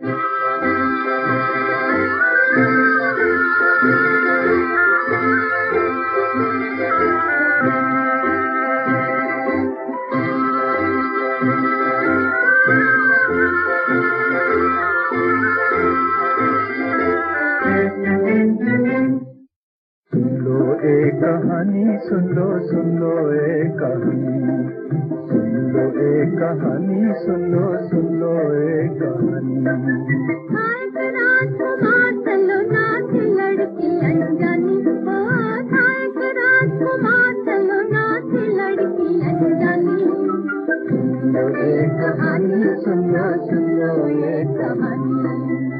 कहानी सुन लो एक कहानी, सुन लो एक कहानी, सुन लो एक कहानी। थाए राजकुमार चलो नाच लड़की अनजानी, ओ थाए राजकुमार चलो नाच लड़की अनजानी। सुन लो एक कहानी, सुन लो एक कहानी।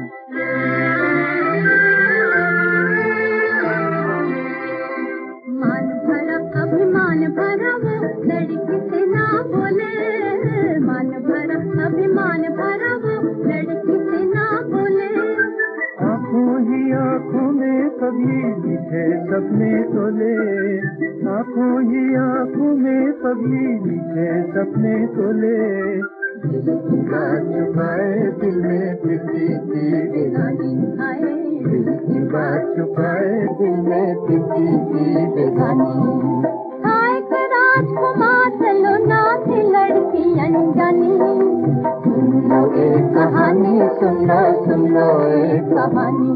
अभिमान भरा वो लड़की से ना बोले, मान भरा अभिमान भरा वो लड़की से ना बोले। आँखों ही आँखों में कभी मीठे सपने तोले, आँखों ही आँखों में कभी मीठे सपने तोले। दिल की बात छुपाए दिल में फिरती थी बेगानी, दिल की बात छुपाए दिल में फिरती थी बेगानी। राजकुमार चलो नाच लड़की अनजानी, सुन लो एक कहानी, सुन लो एक कहानी।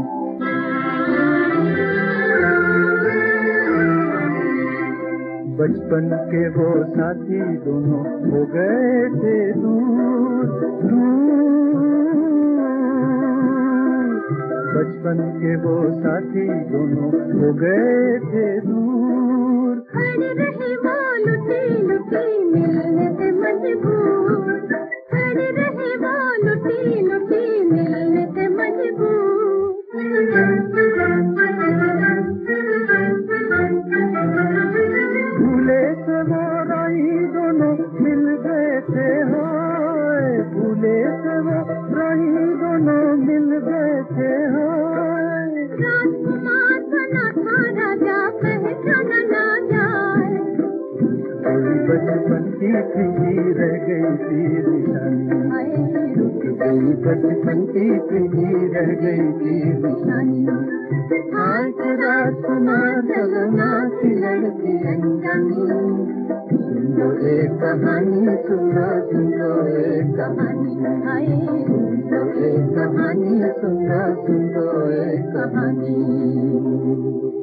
बचपन के वो साथी दोनों हो गए थे दूर दूर, बचपन के वो साथी दोनों हो गए थे दूर। खड़ी रही वो लुटी लुटी मिलने से मजबूर, खड़ी रही वो लुटी लुटी मिलने से मजबूर। भूले से वो राही दोनों मिल गए थे, हाय भूले से वो राही दोनों मिल गए थे, हाय। राजकुमार बना था राजा पहचाना ना जाए, बचपन की पीढ़ी रह गई थी निशानी, रुक गई बचपन की पीढ़ी रह गई थी निशानी। आज राजकुमार चलो नाच लड़की अनजानी, सुन लो एक कहानी, सुन लो एक कहानी। सुन लो एक कहानी, सुन लो एक कहानी।